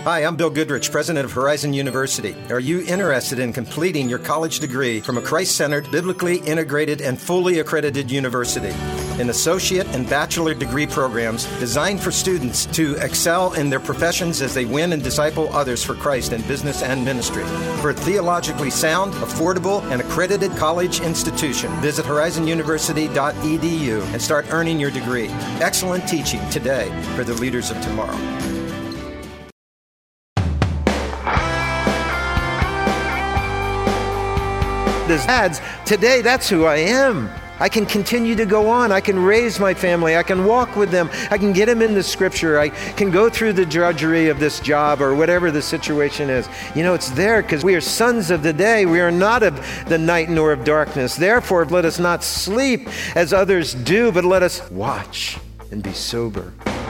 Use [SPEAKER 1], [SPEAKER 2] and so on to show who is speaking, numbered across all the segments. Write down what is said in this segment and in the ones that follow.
[SPEAKER 1] Hi, I'm Bill Goodrich, president of Horizon University. Are you interested in completing your college degree from a Christ-centered, biblically integrated, and fully accredited university? In associate and bachelor degree programs designed for students to excel in their professions as they win and disciple others for Christ in business and ministry. For a theologically sound, affordable, and accredited college institution, visit horizonuniversity.edu and start earning your degree. Excellent teaching today for the leaders of tomorrow.
[SPEAKER 2] As dads, today that's who I am. I can continue to go on. I can raise my family. I can walk with them. I can get them into Scripture. I can go through the drudgery of this job or whatever the situation is. You know, it's there because we are sons of the day. We are not of the night nor of darkness. Therefore, let us not sleep as others do, but let us watch and be sober.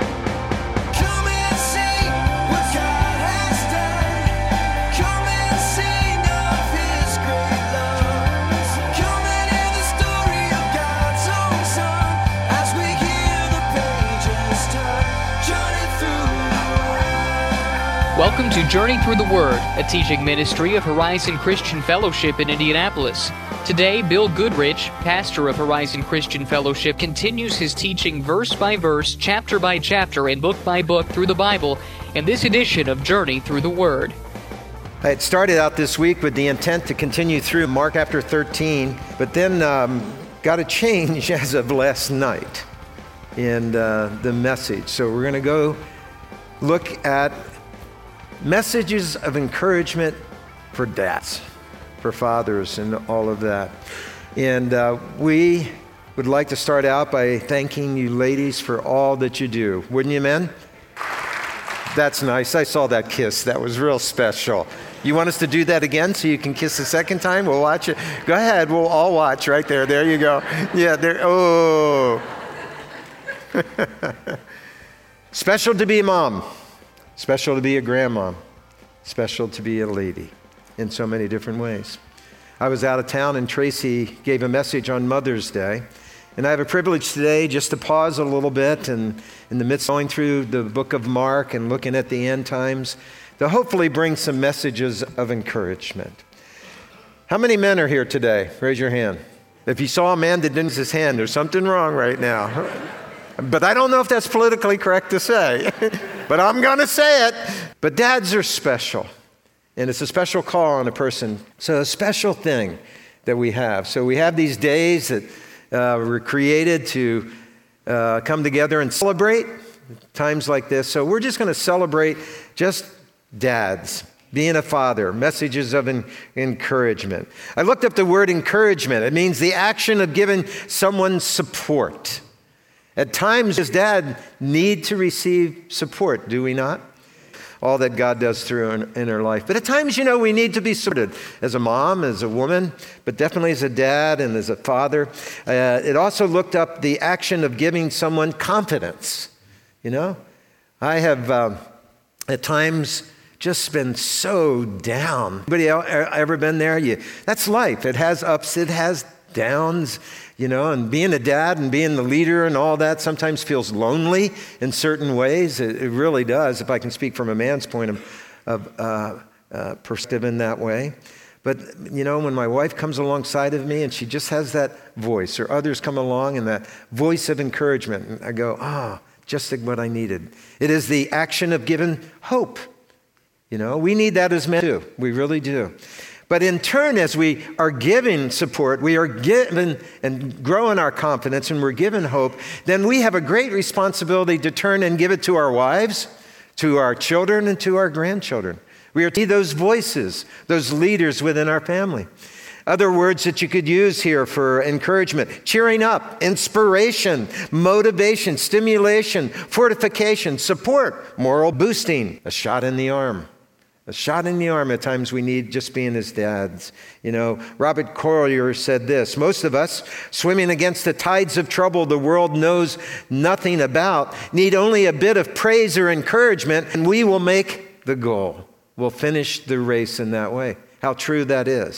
[SPEAKER 3] Welcome to Journey Through the Word, a teaching ministry of Horizon Christian Fellowship in Indianapolis. Today, Bill Goodrich, pastor of Horizon Christian Fellowship, continues his teaching verse by verse, chapter by chapter, and book by book through the Bible in this edition of Journey Through the Word.
[SPEAKER 2] I had started out this week with the intent to continue through Mark chapter 13, but then got a change as of last night in the message. So we're going to go look at messages of encouragement for dads, for fathers, and all of that. And we would like to start out by thanking you ladies for all that you do. Wouldn't you, men? That's nice. I saw that kiss. That was real special. You want us to do that again so you can kiss the second time? We'll watch it. Go ahead. We'll all watch right there. There you go. Yeah, there. Oh. Special to be a mom. Special to be a grandma, special to be a lady in so many different ways. I was out of town and Tracy gave a message on Mother's Day. And I have a privilege today just to pause a little bit and in the midst of going through the book of Mark and looking at the end times to hopefully bring some messages of encouragement. How many men are here today? Raise your hand. If you saw a man that didn't raise his hand, there's something wrong right now. But I don't know if that's politically correct to say. But I'm going to say it. But dads are special. And it's a special call on a person. So a special thing that we have. So we have these days that were created to come together and celebrate times like this. So we're just going to celebrate just dads, being a father, messages of encouragement. I looked up the word encouragement. It means the action of giving someone support. At times, as dad, need to receive support, do we not? All that God does through in our life. But at times, we need to be supported as a mom, as a woman, but definitely as a dad and as a father. It also looked up the action of giving someone confidence. I have at times just been so down. Anybody ever been there? That's life. It has ups, it has downs. And being a dad and being the leader and all that sometimes feels lonely in certain ways. It really does, if I can speak from a man's point of perspective in that way. But, when my wife comes alongside of me and she just has that voice, or others come along and that voice of encouragement, and I go, just like what I needed. It is the action of giving hope. We need that as men too. We really do. But in turn, as we are given support, we are given and growing our confidence and we're given hope, then we have a great responsibility to turn and give it to our wives, to our children, and to our grandchildren. We are to be those voices, those leaders within our family. Other words that you could use here for encouragement: cheering up, inspiration, motivation, stimulation, fortification, support, moral boosting, a shot in the arm. A shot in the arm at times we need just being as dads. Robert Collier said this: most of us, swimming against the tides of trouble the world knows nothing about, need only a bit of praise or encouragement, and we will make the goal. We'll finish the race in that way. How true that is.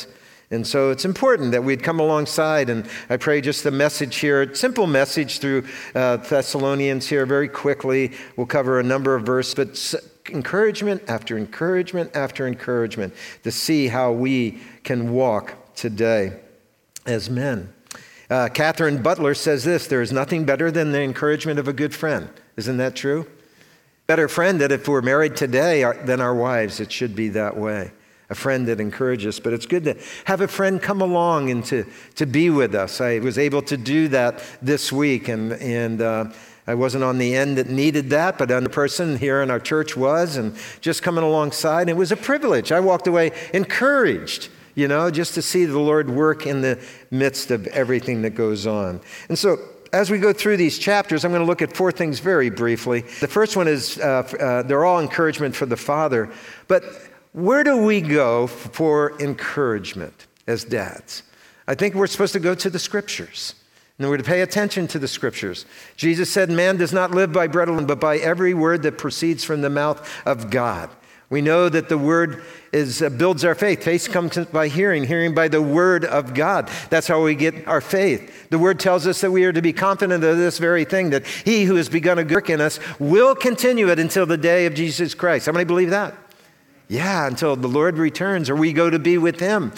[SPEAKER 2] And so it's important that we'd come alongside, and I pray just the message here, simple message through Thessalonians here very quickly. We'll cover a number of verses, but encouragement after encouragement after encouragement to see how we can walk today as men. Catherine Butler says this: there is nothing better than the encouragement of a good friend. Isn't that true? Better friend that if we're married today than our wives, it should be that way. A friend that encourages us. But it's good to have a friend come along and to be with us. I was able to do that this week, and I wasn't on the end that needed that, but another person here in our church was, and just coming alongside. It was a privilege. I walked away encouraged, just to see the Lord work in the midst of everything that goes on. And so as we go through these chapters, I'm going to look at 4 things very briefly. The first one is they're all encouragement for the father, but where do we go for encouragement as dads? I think we're supposed to go to the Scriptures. And we're to pay attention to the Scriptures. Jesus said, man does not live by bread alone, but by every word that proceeds from the mouth of God. We know that the Word builds our faith. Faith comes by hearing, hearing by the Word of God. That's how we get our faith. The Word tells us that we are to be confident of this very thing, that He who has begun a good work in us will continue it until the day of Jesus Christ. How many believe that? Yeah, until the Lord returns or we go to be with Him.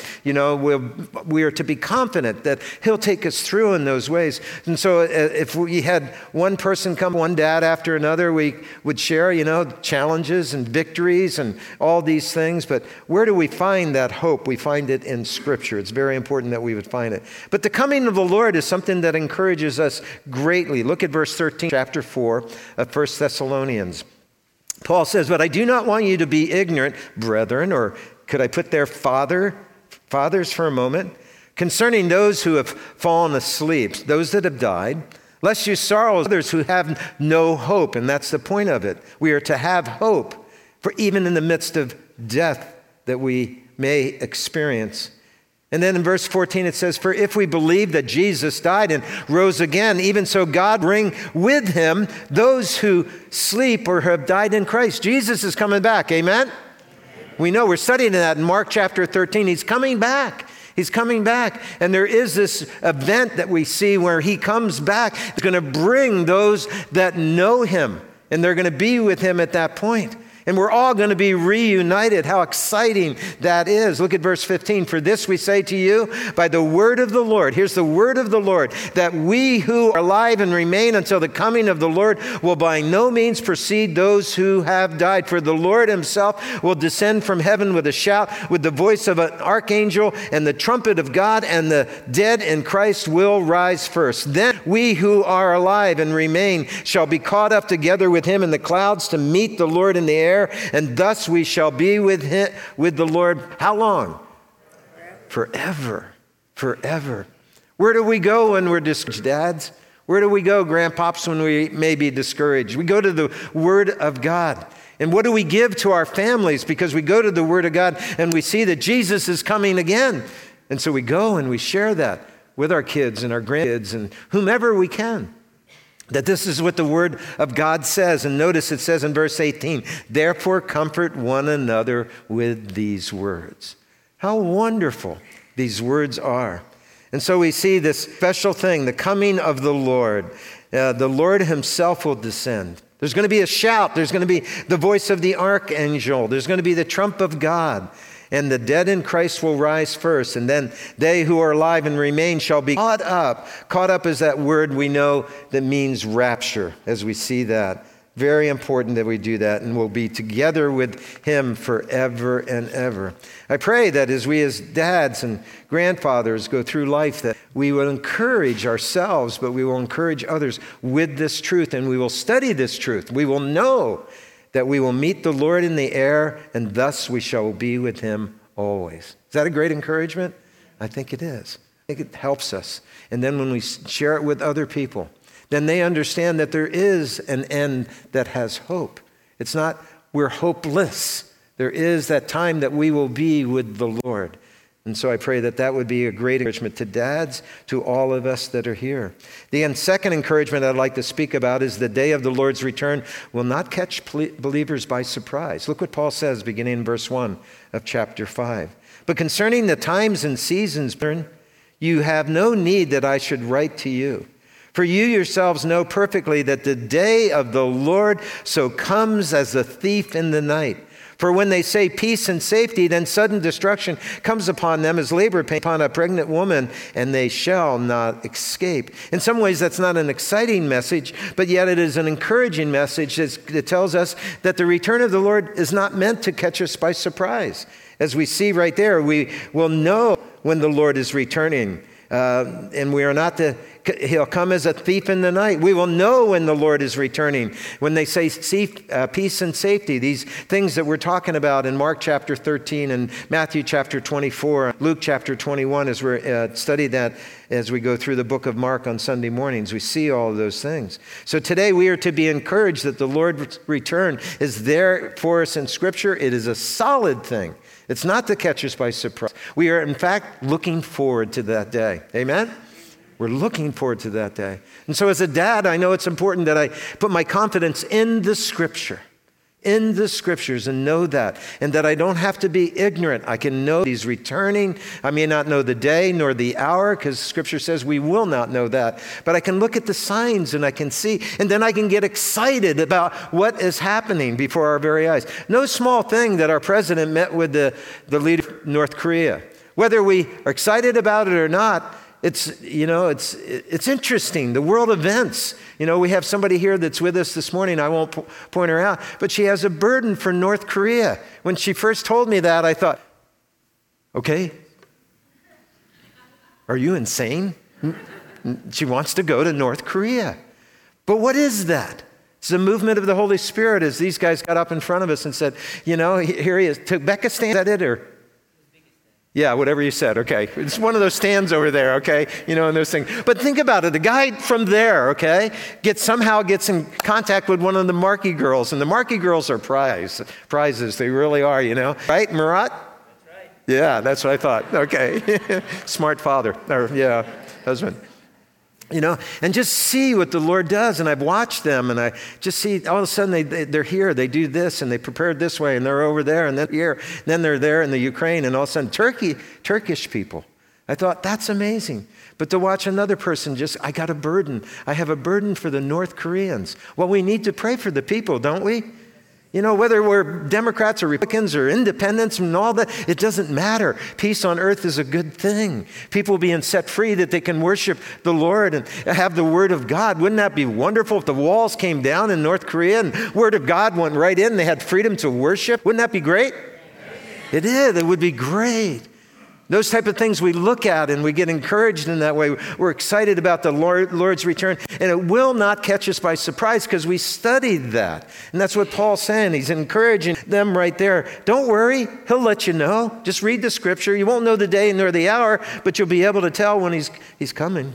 [SPEAKER 2] We are to be confident that He'll take us through in those ways. And so if we had one person come, one dad after another, we would share, challenges and victories and all these things. But where do we find that hope? We find it in Scripture. It's very important that we would find it. But the coming of the Lord is something that encourages us greatly. Look at verse 13, chapter 4 of 1 Thessalonians. Paul says, but I do not want you to be ignorant, brethren, or could I put there fathers for a moment, concerning those who have fallen asleep, those that have died, lest you sorrow others who have no hope. And that's the point of it. We are to have hope for even in the midst of death that we may experience. And then in verse 14 it says, for if we believe that Jesus died and rose again, even so God bring with Him those who sleep or have died in Christ. Jesus is coming back. Amen? We know, we're studying that in Mark chapter 13. He's coming back. He's coming back. And there is this event that we see where He comes back. He's going to bring those that know Him, and they're going to be with Him at that point. And we're all going to be reunited. How exciting that is. Look at verse 15. For this we say to you by the word of the Lord. Here's the word of the Lord. That we who are alive and remain until the coming of the Lord will by no means precede those who have died. For the Lord Himself will descend from heaven with a shout, with the voice of an archangel and the trumpet of God, and the dead in Christ will rise first. Then we who are alive and remain shall be caught up together with Him in the clouds to meet the Lord in the air. And thus we shall be with the Lord. How long? Forever. Forever. Where do we go when we're discouraged, dads? Where do we go, grandpops, when we may be discouraged? We go to the Word of God. And what do we give to our families? Because we go to the Word of God and we see that Jesus is coming again. And so we go and we share that with our kids and our grandkids and whomever we can. That this is what the Word of God says. And notice it says in verse 18, therefore comfort one another with these words. How wonderful these words are. And so we see this special thing, the coming of the Lord. The Lord Himself will descend. There's going to be a shout. There's going to be the voice of the archangel. There's going to be the trump of God. And the dead in Christ will rise first. And then they who are alive and remain shall be caught up. Caught up is that word we know that means rapture, as we see that. Very important that we do that, and we'll be together with Him forever and ever. I pray that as we as dads and grandfathers go through life, that we will encourage ourselves, but we will encourage others with this truth, and we will study this truth. We will know that we will meet the Lord in the air, and thus we shall be with Him always. Is that a great encouragement? I think it is. I think it helps us. And then when we share it with other people, then they understand that there is an end that has hope. It's not we're hopeless. There is that time that we will be with the Lord. And so I pray that that would be a great encouragement to dads, to all of us that are here. The second encouragement I'd like to speak about is the day of the Lord's return will not catch believers by surprise. Look what Paul says beginning in verse 1 of chapter 5. But concerning the times and seasons, you have no need that I should write to you. For you yourselves know perfectly that the day of the Lord so comes as a thief in the night. For when they say peace and safety, then sudden destruction comes upon them as labor pain upon a pregnant woman, and they shall not escape. In some ways, that's not an exciting message, but yet it is an encouraging message that tells us that the return of the Lord is not meant to catch us by surprise. As we see right there, we will know when the Lord is returning. And we are not he'll come as a thief in the night. We will know when the Lord is returning. When they say peace and safety, these things that we're talking about in Mark chapter 13 and Matthew chapter 24, Luke chapter 21, as we study that as we go through the book of Mark on Sunday mornings, we see all of those things. So today we are to be encouraged that the Lord's return is there for us in Scripture. It is a solid thing. It's not to catch us by surprise. We are, in fact, looking forward to that day. Amen? We're looking forward to that day. And so as a dad, I know it's important that I put my confidence in the Scripture, in the Scriptures, and know that. And that I don't have to be ignorant. I can know He's returning. I may not know the day nor the hour, because Scripture says we will not know that. But I can look at the signs and I can see, and then I can get excited about what is happening before our very eyes. No small thing that our president met with the leader of North Korea. Whether we are excited about it or not, it's interesting, the world events. We have somebody here that's with us this morning. I won't point her out, but she has a burden for North Korea. When she first told me that, I thought, okay, are you insane? She wants to go to North Korea. But what is that? It's the movement of the Holy Spirit, as these guys got up in front of us and said, here he is. Uzbekistan, is that it, or? Yeah, whatever you said, okay. It's one of those stands over there, okay? And those things. But think about it. The guy from there, okay, somehow gets in contact with one of the Markey girls. And the Markey girls are prizes. They really are, Right, Murat? That's right. Yeah, that's what I thought. Okay. Smart father. Husband. And just see what the Lord does. And I've watched them, and I just see all of a sudden they're here, they do this, and they prepared this way, and they're over there, and then here, and then they're there in the Ukraine, and all of a sudden Turkish people. I thought, that's amazing. But to watch another person I got a burden. I have a burden for the North Koreans. Well, we need to pray for the people, don't we? Whether we're Democrats or Republicans or independents and all that, it doesn't matter. Peace on earth is a good thing. People being set free that they can worship the Lord and have the Word of God. Wouldn't that be wonderful if the walls came down in North Korea and Word of God went right in and they had freedom to worship? Wouldn't that be great? It is. It would be great. Those type of things we look at and we get encouraged in that way. We're excited about the Lord's return, and it will not catch us by surprise because we studied that. And that's what Paul's saying. He's encouraging them right there. Don't worry. He'll let you know. Just read the Scripture. You won't know the day nor the hour, but you'll be able to tell when he's coming.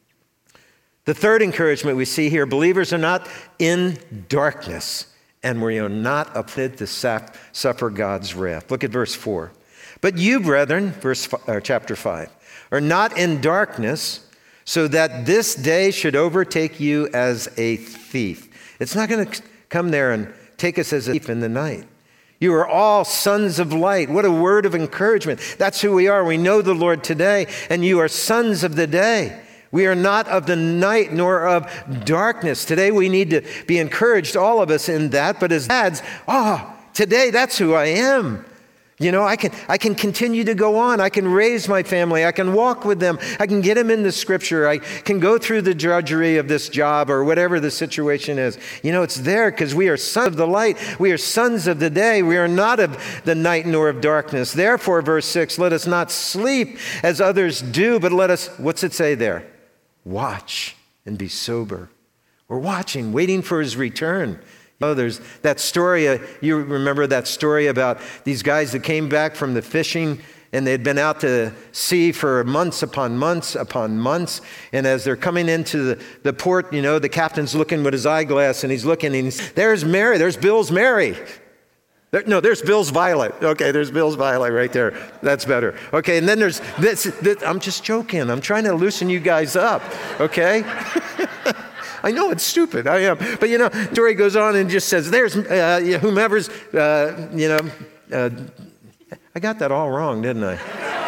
[SPEAKER 2] The third encouragement we see here, believers are not in darkness, and we are not appointed to suffer God's wrath. Look at verse 4. But you, brethren, chapter 5, are not in darkness, so that this day should overtake you as a thief. It's not going to come there and take us as a thief in the night. You are all sons of light. What a word of encouragement. That's who we are. We know the Lord today, and you are sons of the day. We are not of the night nor of darkness. Today we need to be encouraged, all of us, in that. But as dads, today that's who I am. I can continue to go on. I can raise my family. I can walk with them. I can get them in the Scripture. I can go through the drudgery of this job or whatever the situation is. It's there because we are sons of the light. We are sons of the day. We are not of the night nor of darkness. Therefore, verse 6, let us not sleep as others do, but let us, what's it say there? Watch and be sober. We're watching, waiting for His return. There's that story, you remember that story about these guys that came back from the fishing and they'd been out to sea for months upon months upon months. And as they're coming into the port, the captain's looking with his eyeglass and he's looking and there's Mary, there's Bill's Mary. There's Bill's Violet. Okay, there's Bill's Violet right there. That's better. Okay, and then there's this. I'm just joking. I'm trying to loosen you guys up, okay? I know it's stupid. I am. But, story goes on and just says, there's whomever's, I got that all wrong, didn't I?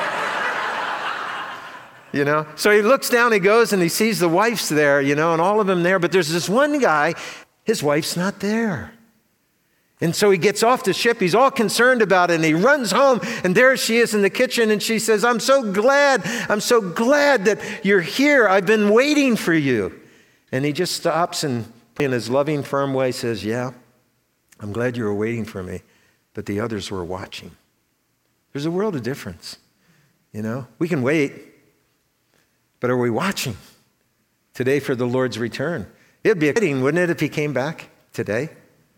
[SPEAKER 2] So he looks down, he goes, and he sees the wife's there, and all of them there. But there's this one guy, his wife's not there. And so he gets off the ship. He's all concerned about it. And he runs home. And there she is in the kitchen. And she says, I'm so glad that you're here. I've been waiting for you. And he just stops and in his loving, firm way says, yeah, I'm glad you were waiting for me. But the others were watching. There's a world of difference. We can wait. But are we watching today for the Lord's return? It'd be exciting, wouldn't it, if he came back today?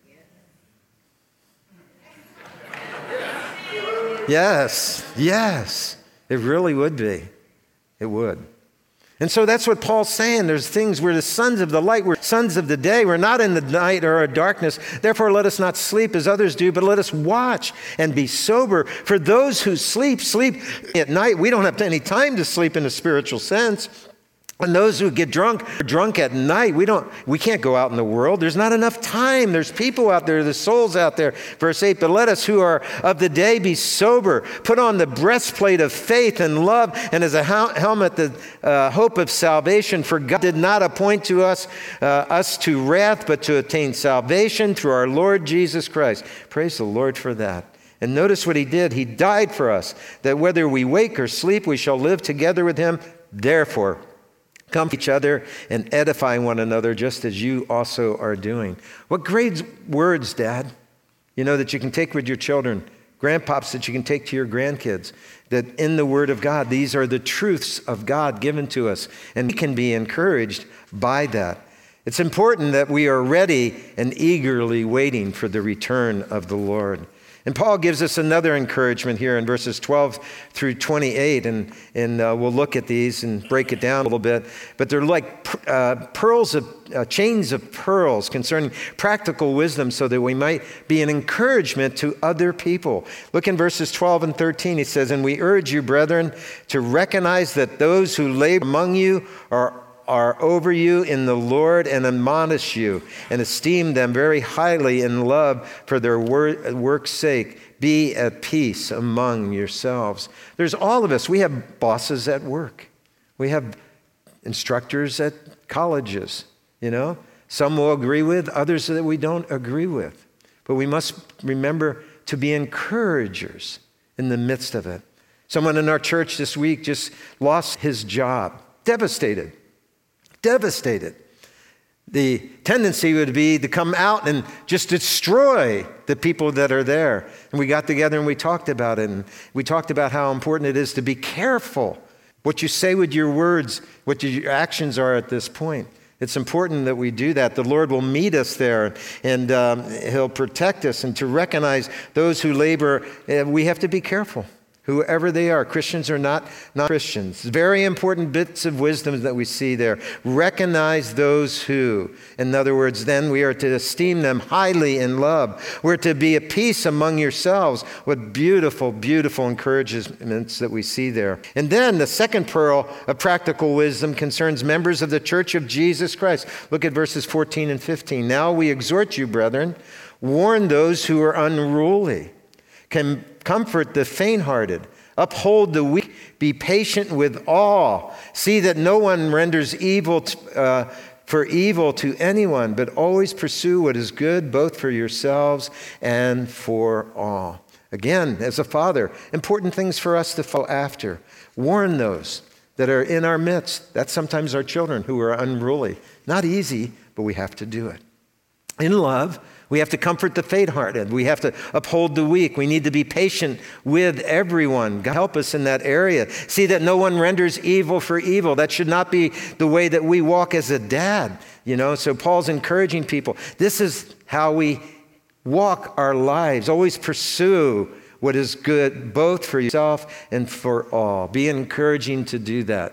[SPEAKER 2] Yes, it really would be. It would. And so that's what Paul's saying. There's things, we're the sons of the light, we're sons of the day. We're not in the night or darkness. Therefore, let us not sleep as others do, but let us watch and be sober. For those who sleep at night. We don't have any time to sleep in a spiritual sense. And those who get drunk are drunk at night. We can't go out in the world. There's not enough time. There's people out there, there's souls out there. Verse 8, but let us who are of the day be sober. Put on the breastplate of faith and love, and as a helmet the hope of salvation. For God did not appoint to us to wrath, but to attain salvation through our Lord Jesus Christ. Praise the Lord for that. And notice what he did. He died for us, that whether we wake or sleep, we shall live together with him. Therefore, come to each other and edify one another just as you also are doing. What great words, Dad, that you can take with your children, grandpops that you can take to your grandkids, that in the Word of God, these are the truths of God given to us, and we can be encouraged by that. It's important that we are ready and eagerly waiting for the return of the Lord. And Paul gives us another encouragement here in verses 12 through 28, and we'll look at these and break it down a little bit. But they're like chains of pearls concerning practical wisdom so that we might be an encouragement to other people. Look in verses 12 and 13. He says, and we urge you, brethren, to recognize that those who labor among you are over you in the Lord and admonish you and esteem them very highly in love for their work's sake. Be at peace among yourselves. There's all of us. We have bosses at work. We have instructors at colleges, Some we'll agree with, others that we don't agree with. But we must remember to be encouragers in the midst of it. Someone in our church this week just lost his job. Devastated. The tendency would be to come out and just destroy the people that are there. And we got together and we talked about it. And we talked about how important it is to be careful what you say with your words, what your actions are at this point. It's important that we do that. The Lord will meet us there, and he'll protect us. And to recognize those who labor, we have to be careful. Whoever they are, Christians or not Christians. Very important bits of wisdom that we see there. Recognize those who. In other words, then we are to esteem them highly in love. We're to be at peace among yourselves. What beautiful, beautiful encouragements that we see there. And then the second pearl of practical wisdom concerns members of the Church of Jesus Christ. Look at verses 14 and 15. Now we exhort you, brethren, warn those who are unruly. Comfort the faint-hearted, uphold the weak, be patient with all. See that no one renders evil for evil to anyone, but always pursue what is good, both for yourselves and for all. Again, as a father, important things for us to follow after. Warn those that are in our midst. That's sometimes our children who are unruly. Not easy, but we have to do it. In love, we have to comfort the faint-hearted. We have to uphold the weak. We need to be patient with everyone. God help us in that area. See that no one renders evil for evil. That should not be the way that we walk as a dad. So Paul's encouraging people. This is how we walk our lives. Always pursue what is good, both for yourself and for all. Be encouraging to do that.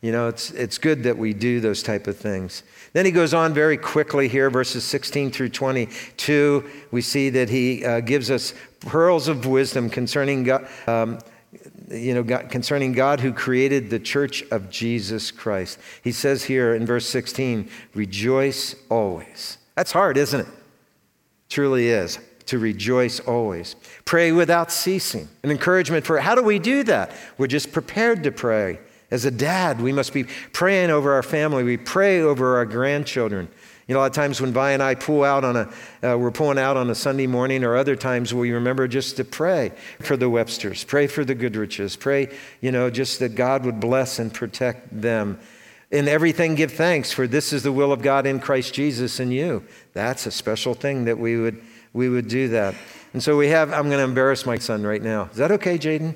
[SPEAKER 2] It's good that we do those type of things. Then he goes on very quickly here, verses 16 through 22. We see that he gives us pearls of wisdom concerning God, concerning God who created the church of Jesus Christ. He says here in verse 16, rejoice always. That's hard, isn't it? Truly is. To rejoice always. Pray without ceasing. An encouragement for how do we do that? We're just prepared to pray. As a dad, we must be praying over our family. We pray over our grandchildren. A lot of times when Vi and I we're pulling out on a Sunday morning, or other times we remember just to pray for the Websters, pray for the Goodriches, pray, just that God would bless and protect them. In everything give thanks, for this is the will of God in Christ Jesus in you. That's a special thing that we would do that. And so I'm going to embarrass my son right now. Is that okay, Jaden?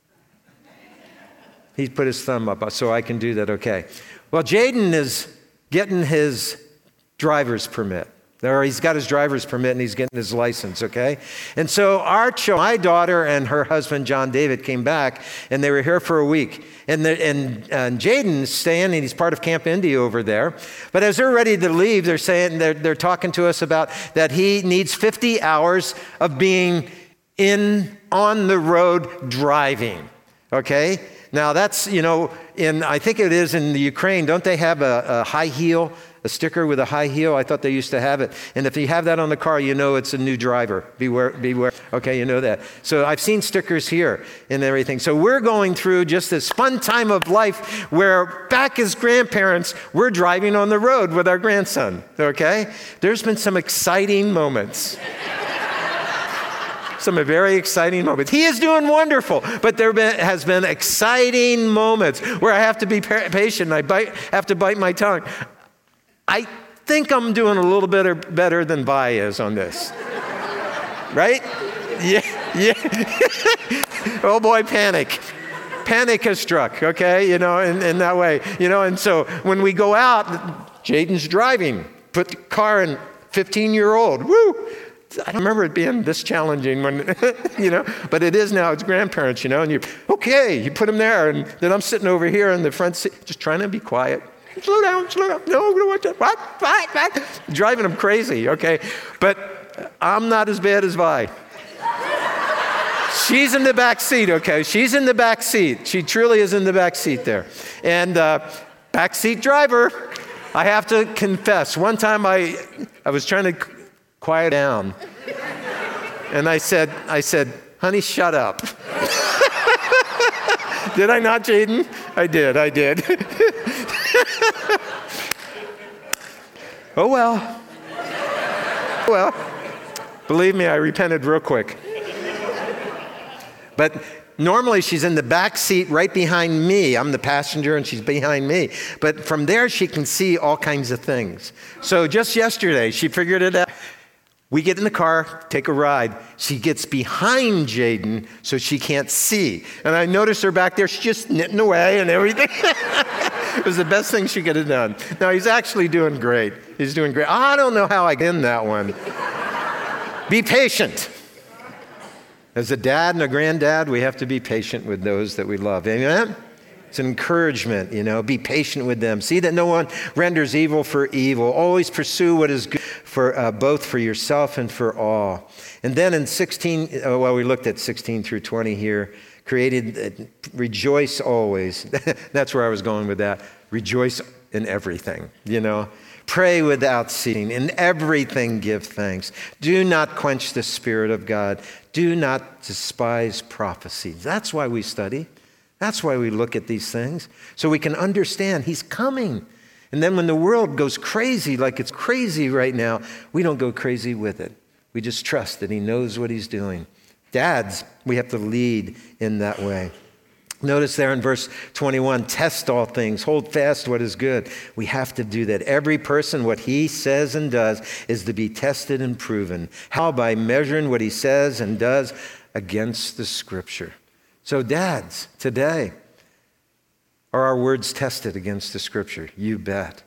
[SPEAKER 2] He put his thumb up so I can do that, okay. Well, Jaden is getting his driver's permit. He's got his driver's permit and he's getting his license, okay? And so my daughter and her husband, John David, came back and they were here for a week. And Jaden's staying and he's part of Camp Indy over there. But as they're ready to leave, they're talking to us about that he needs 50 hours of being on the road driving, okay? Now that's, I think it is in the Ukraine, don't they have a high heel, a sticker with a high heel? I thought they used to have it. And if you have that on the car, it's a new driver. Beware. Okay, you know that. So I've seen stickers here and everything. So we're going through just this fun time of life where back as grandparents, we're driving on the road with our grandson, okay? There's been some exciting moments. Some very exciting moments. He is doing wonderful, but has been exciting moments where I have to be patient and have to bite my tongue. I think I'm doing a little bit better than Vi is on this. Right? Yeah. Oh boy, panic. Panic has struck, okay? In that way. And so when we go out, Jaden's driving. Put the car in 15-year-old. Woo! I don't remember it being this challenging when, but it is now. It's grandparents, and you put them there. And then I'm sitting over here in the front seat, just trying to be quiet. Slow down. No, what? Driving them crazy, okay? But I'm not as bad as Vi. She's in the back seat, okay? She's in the back seat. She truly is in the back seat there. And backseat driver, I have to confess. One time I was trying to quiet down. And I said, honey, shut up. Did I not, Jaden? I did. Oh, well. Well, believe me, I repented real quick. But normally she's in the back seat right behind me. I'm the passenger and she's behind me. But from there, she can see all kinds of things. So just yesterday, she figured it out. We get in the car, take a ride. She gets behind Jaden so she can't see. And I noticed her back there. She's just knitting away and everything. It was the best thing she could have done. Now, he's actually doing great. He's doing great. I don't know how I get in that one. Be patient. As a dad and a granddad, we have to be patient with those that we love. Amen? It's an encouragement, be patient with them. See that no one renders evil for evil. Always pursue what is good for both for yourself and for all. And then in 16, we looked at 16 through 20 here, rejoice always. That's where I was going with that. Rejoice in everything, Pray without ceasing. In everything give thanks. Do not quench the Spirit of God. Do not despise prophecy. That's why we study. That's why we look at these things, so we can understand He's coming. And then when the world goes crazy, like it's crazy right now, we don't go crazy with it. We just trust that He knows what He's doing. Dads, we have to lead in that way. Notice there in verse 21, test all things, hold fast what is good. We have to do that. Every person, what he says and does is to be tested and proven. How? By measuring what he says and does against the Scripture. So dads, today, are our words tested against the Scripture? You bet.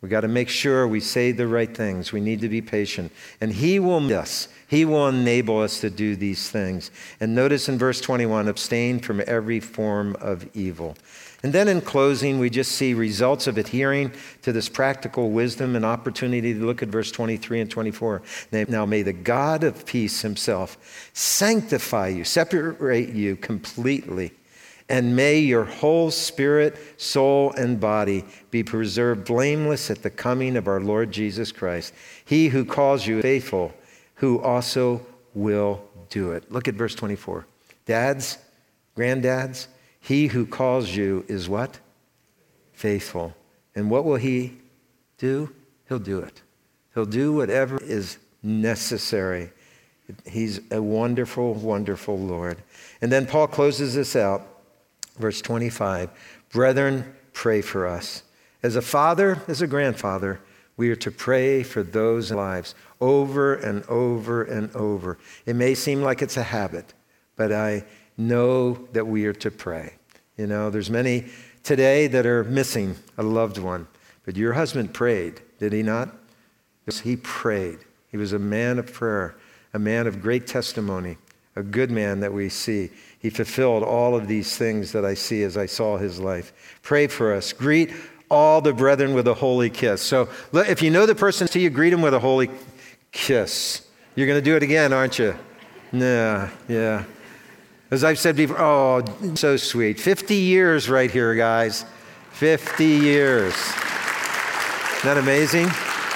[SPEAKER 2] We got to make sure we say the right things. We need to be patient. And He will lead us. He will enable us to do these things. And notice in verse 21, abstain from every form of evil. And then in closing, we just see results of adhering to this practical wisdom and opportunity to look at verse 23 and 24. Now may the God of peace himself sanctify you, separate you completely, and may your whole spirit, soul, and body be preserved blameless at the coming of our Lord Jesus Christ. He who calls you faithful, who also will do it. Look at verse 24. Dads, granddads, he who calls you is what? Faithful. And what will he do? He'll do it. He'll do whatever is necessary. He's a wonderful, wonderful Lord. And then Paul closes this out. Verse 25, brethren, pray for us. As a father, as a grandfather, we are to pray for those lives over and over and over. It may seem like it's a habit, but I know that we are to pray. You know, there's many today that are missing a loved one, but your husband prayed, did he not? He prayed. He was a man of prayer, a man of great testimony, a good man that we see. He fulfilled all of these things that I see as I saw his life. Pray for us. Greet all the brethren with a holy kiss. So if you know the person to you, greet him with a holy kiss. You're going to do it again, aren't you? Nah, yeah. As I've said before, oh, so sweet. 50 years right here, guys. 50 years. Isn't that amazing?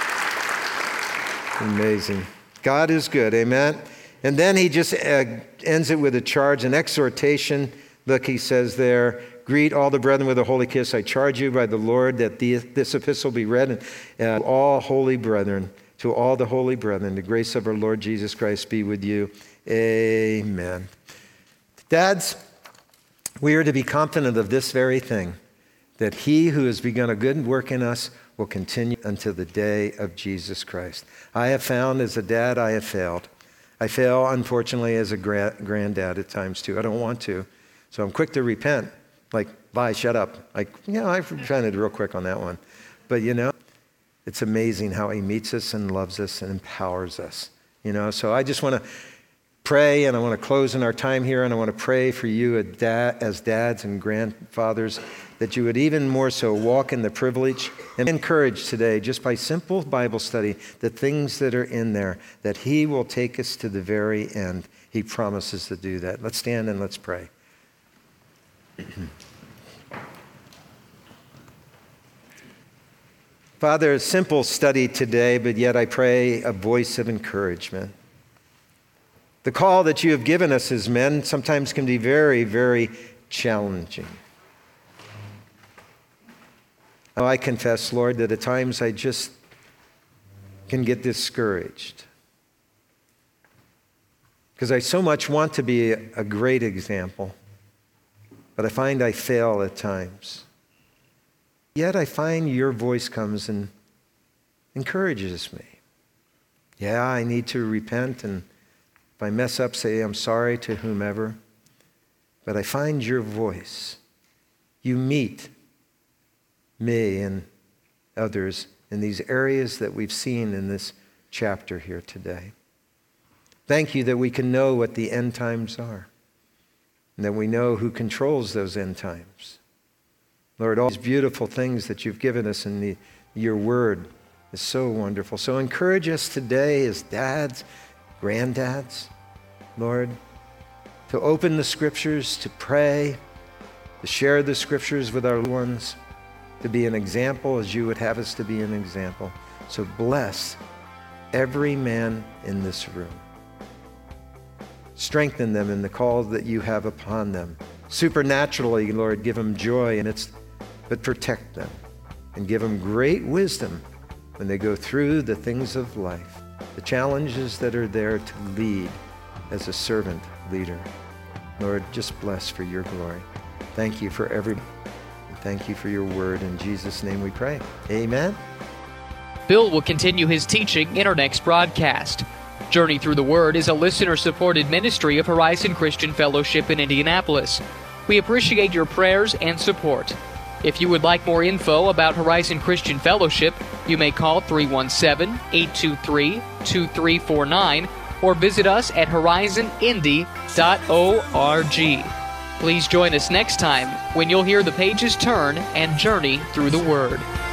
[SPEAKER 2] Amazing. God is good, amen? And then he just ends it with a charge, an exhortation. Look, he says there, greet all the brethren with a holy kiss. I charge you by the Lord that this epistle be read, and all holy brethren, to all the holy brethren, the grace of our Lord Jesus Christ be with you. Amen. Dads, we are to be confident of this very thing, that he who has begun a good work in us will continue until the day of Jesus Christ. I have found as a dad, I have failed. I fail, unfortunately, as a granddad at times, too. I don't want to. So I'm quick to repent. Like, bye, shut up. Like, I repented real quick on that one. But, it's amazing how he meets us and loves us and empowers us. So I just want to pray, and I want to close in our time here, and I want to pray for you as dads and grandfathers, that you would even more so walk in the privilege and encourage today, just by simple Bible study, the things that are in there, that he will take us to the very end. He promises to do that. Let's stand and let's pray. Father, a simple study today, but yet I pray a voice of encouragement. The call that you have given us as men sometimes can be very, very challenging. I confess, Lord, that at times I just can get discouraged because I so much want to be a great example, but I find I fail at times. Yet I find your voice comes and encourages me. Yeah, I need to repent, and if I mess up, say I'm sorry to whomever. But I find your voice. You meet me and others in these areas that we've seen in this chapter here today. Thank you that we can know what the end times are, and that we know who controls those end times. Lord, all these beautiful things that you've given us in your word is so wonderful. So encourage us today as dads, granddads, Lord, to open the scriptures, to pray, to share the scriptures with our little ones, to be an example as you would have us to be an example. So bless every man in this room. Strengthen them in the call that you have upon them. Supernaturally, Lord, give them joy, but protect them and give them great wisdom when they go through the things of life, the challenges that are there to lead as a servant leader. Lord, just bless for your glory. Thank you for everyone. Thank you for your word. In Jesus' name we pray. Amen.
[SPEAKER 3] Bill will continue his teaching in our next broadcast. Journey Through the Word is a listener-supported ministry of Horizon Christian Fellowship in Indianapolis. We appreciate your prayers and support. If you would like more info about Horizon Christian Fellowship, you may call 317-823-2349 or visit us at horizonindy.org. Please join us next time when you'll hear the pages turn and journey through the Word.